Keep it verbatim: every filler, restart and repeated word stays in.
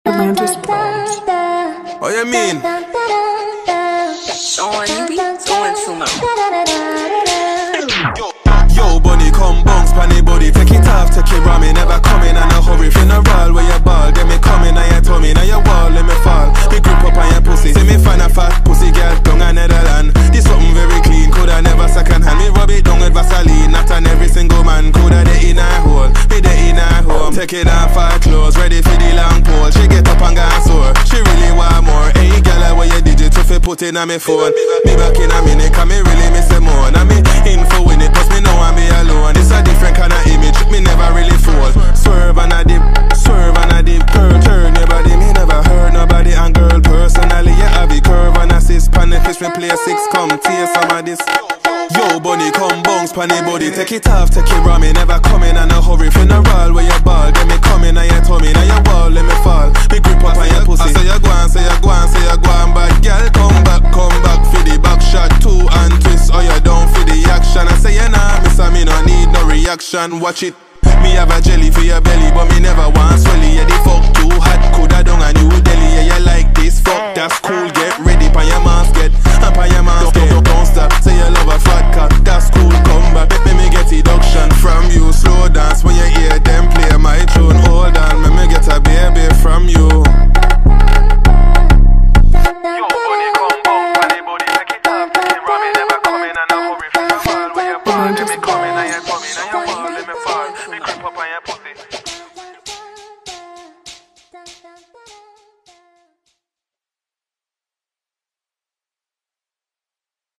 Oh, you mean? Sean, you be doing too much. Yo, bunny, come bounce, panny body. Take it off, take it raw, me never coming in a hurry. Funeral where you ball, get me coming and you told me. Now you wall, let me fall. Me grip up on your pussy. See me find a fat pussy girl down a Netherland. This something very clean, coulda never second hand. Me rub it down with Vaseline, not on every single man. Coulda the in a hole, me the in a home. Take it off her clothes, ready for the long pole. She get up and gone sore, she really want more. Hey girl, where you did it, if you put it on me phone. Me back in a minute, cause me really miss a more. Now me in for win it, plus me know I'm be alone. It's a different kind of image, me never really fall. Swerve and a dip, swerve and a dip. Turn, turn your body, me never heard nobody. And girl, personally, you have a curve and assist. Pan the fish, me play a six, come tear some of this. Yo, bunny, come bounce, panny body. Take it off, take it raw, me never coming in a hurry. Funeral where you ball, get me coming and you told me. Now you wall, let me fall. Me grip up on your pussy. I say you go on, say you go on, say you go on. But girl, come back, come back for the back shot. Two and twist, or you down for the action. I say you nah miss, I me no need no reaction. Watch it, me have a jelly for